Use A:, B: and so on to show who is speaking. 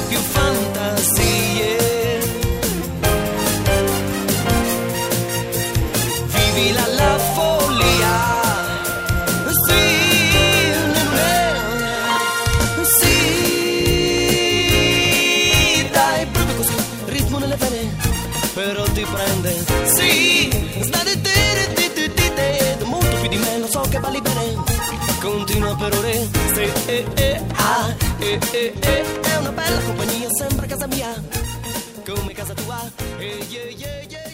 A: più fantasie. Vivila la follia, sì, sì, dai, proprio così, ritmo nelle vene, però ti prende, sì, molto più di me, lo so che balli bene, continua per ore, sì, è una bella compagnia, sembra casa mia, come casa tua, yeah, yeah, yeah.